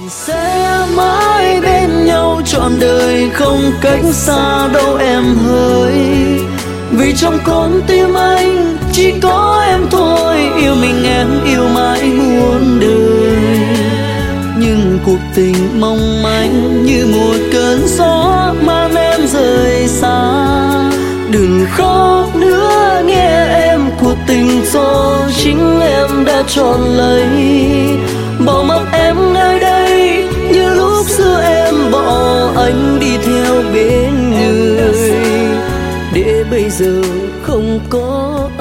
Sẽ mãi bên nhau trọn đời, không cách xa đâu em hỡi. Vì trong con tim anh chỉ có em thôi, yêu mình em yêu mãi muôn đời. Nhưng cuộc tình mong manh như một cơn gió mang em rời xa. Đừng khóc nữa nghe em, cuộc tình do chính em đã chọn lấy. Bỏ mặc em nơi đây như lúc xưa em bỏ anh đi theo bên người, để bây giờ không có